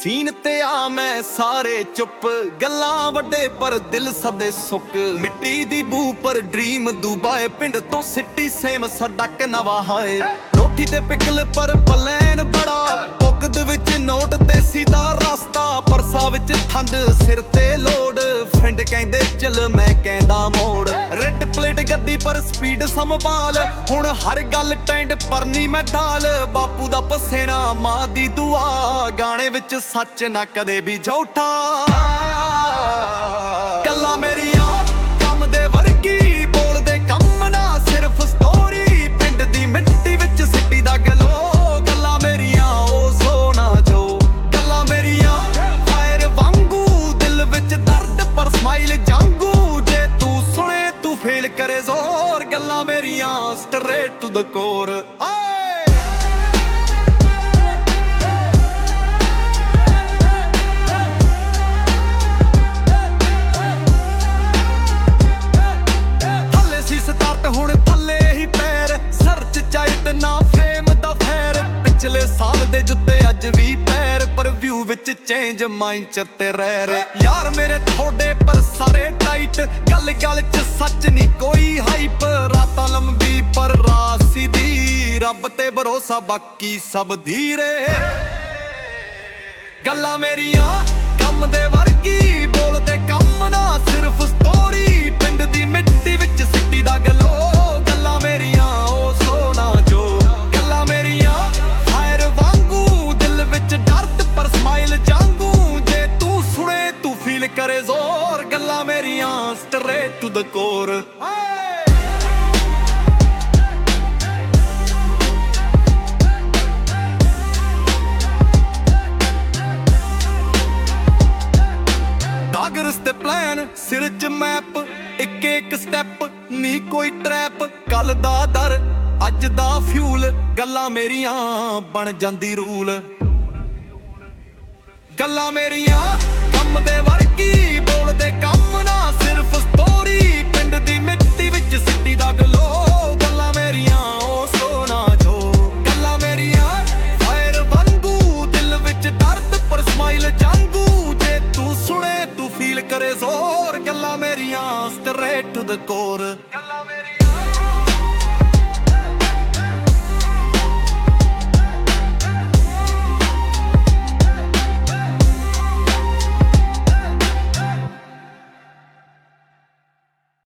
Scene ਤੇ ਆ ਮੈਂ ਸਾਰੇ ਚੁੱਪ, ਗੱਲਾਂ ਵੱਡੇ ਪਰ ਦਿਲ ਸਦੇ ਸੁੱਕ। ਮਿੱਟੀ ਦੀ ਬੂ ਪਰ ਡ੍ਰੀਮ ਦੁਬਾਏ, ਪਿੰਡ ਤੋਂ ਸਿੱਟੀ ਸੇਮ ਸੜਕ ਨਵਾਂ ਹਾਏ। ਰੋਟੀ ਤੇ ਪਿਕਲ ਪਰ ਪਲੈਨ ਬੜਾ, ਪੁੱਕਦ ਵਿੱਚ ਨੋਟ ਤੇ ਸਿੱਧਾ ਰਸਤਾ। ਪਰਸਾ ਵਿੱਚ ਠੰਡ ਸਿਰ ਤੇ ਲੋੜ, ਫਰੈਂਡ ਕਹਿੰਦੇ ਚੱਲ ਮੈਂ ਕਹਿੰਦਾ ਮੋੜ। ਰੈੱਡ ਪਲੇਟ ਗੱਡੀ ਪਰ ਸਪੀਡ ਸੰਭਾਲ, ਹੁਣ ਹਰ ਗੱਲ ਟੈਂਡ ਪਰ ਨਹੀਂ ਮੈਂ ਢਾਲ। ਬਾਪੂ ਦਾ ਪਸੇਨਾ ਮਾਂ ਦੀ ਦੁਆ, ਗਾਣੇ ਵਿੱਚ ਸੱਚ ਨਾ ਕਦੇ ਵੀ ਝੂਠਾ। ਗੱਲਾਂ ਮੇਰੀਆਂ ਕੰਮ ਦੇ ਵਰਗੀ, ਬੋਲਦੇ ਕੰਮ ਨਾ ਸਿਰਫ ਸਟੋਰੀ। ਪਿੰਡ ਦੀ ਮਿੱਟੀ ਵਿੱਚ ਸਿੱਟੀ ਦਾ ਗਲੋ, ਗੱਲਾਂ ਮੇਰੀਆਂ ਉਹ ਸੋਨਾ ਜੋ। ਗੱਲਾਂ ਮੇਰੀਆਂ ਫਾਇਰ ਵਾਂਗੂ, ਦਿਲ ਵਿੱਚ ਦਰਦ ਪਰ ਸਮਾਈਲ ਜਾਂਗੂ। ਜੇ ਤੂੰ ਸੁਣੇ ਤੂੰ ਫੀਲ ਕਰੇ ਜ਼ੋਰ, ਗੱਲਾਂ ਮੇਰੀਆਂ ਸਟਰੇਟ ਟੂ ਦ ਕੋਰ। ਹੁਣ ਥੱਲੇ ਹੀ ਪੈਰ, ਸਰਚ ਚਾਹੀਦ ਨਾ ਫੇਮ ਦਾ ਫੈਰ। ਪਿਛਲੇ ਸਾਲ ਦੇ ਜੁੱਤੇ ਅੱਜ ਵੀ ਪੈਰ, ਪਰ ਵਿਊ ਵਿੱਚ ਚੇਂਜ ਮਾਈਂਡ ਚ ਤੇ ਰਹਿ। ਯਾਰ ਮੇਰੇ ਥੋੜੇ ਪਰ ਸਾਰੇ ਟਾਈਟ, ਗੱਲ ਗੱਲ ਚ ਸੱਚ ਨਹੀਂ ਕੋਈ ਹਾਈਪ। ਰਾਤਾਂ ਲੰਬੀ ਪਰ ਰਾਤ ਸਿੱਧੀ, ਰੱਬ ਤੇ ਭਰੋਸਾ ਬਾਕੀ ਸਭ ਧੀਰੇ। ਗੱਲਾਂ ਮੇਰੀਆਂ ਕੰਮ ਦੇ ਵਰਗੀ, ਬੋਲਦੇ ਕੰਮ ਨਾ ਸਿਰਫ ਸਟੋਰੀ। ਪਿੰਡ ਦੀ ਮਿੱਟੀ ਵਿੱਚ ਸਿੱਟੀ ਦਾ ਗਲੋ, ਗੱਲਾਂ ਮੇਰੀਆਂ ਉਹ ਸੋਨਾ ਜੋ। ਗੱਲਾਂ ਮੇਰੀਆਂ ਫਾਇਰ ਵਾਂਗੂ, ਦਿਲ ਵਿੱਚ ਦਰਦ ਪਰ ਸਮਾਈਲ ਜਾਂਗੂ। ਜੇ ਤੂੰ ਸੁਣੇ ਤੂੰ ਫੀਲ ਕਰੇ ਜ਼ੋਰ, ਗੱਲਾਂ ਮੇਰੀਆਂ ਸਟਰੇਟ ਟੂ ਦ ਕੋਰ। ਰਸਤੇ ਪਲਾਨ ਸਿਰ ਚ ਮੈਪ, ਇੱਕ ਇੱਕ ਸਟੈਪ ਨੀ ਕੋਈ ਟਰੈਪ। ਕੱਲ ਦਾ ਦਰ ਅੱਜ ਦਾ ਫਿਊਲ, ਗੱਲਾਂ ਮੇਰੀਆਂ ਬਣ ਜਾਂਦੀ ਰੂਲ। ਗੱਲਾਂ ਮੇਰੀਆਂ ਕੰਮ ਦੇ ਵਰਗੀ, ਬੋਲਦੇ ਕੰਮ ਨਾ ਸਿਰਫ ਸਟੋਰੀ। ਪਿੰਡ ਦੀ ਮਿੱਟੀ ਵਿੱਚ ਸਿੱਟੀ ਦਾ ਗਲੋ, ਗੱਲਾਂ ਮੇਰੀਆਂ ਉਹ ਸੋਨਾ ਜੋ। ਗੱਲਾਂ ਮੇਰੀਆਂ ਫਾਇਰ ਵਾਂਗੂ, ਦਿਲ ਵਿੱਚ ਦਰਦ ਪਰ ਸਮਾਈਲ ਜਾਂਗੂ। ਜੇ ਤੂੰ ਸੁਣੇ ਤੂੰ ਫੀਲ ਕਰੇ ਜ਼ੋਰ, ਗੱਲਾਂ ਮੇਰੀਆਂ ਸਟਰੇਟ ਟੂ ਦ ਕੋਰ।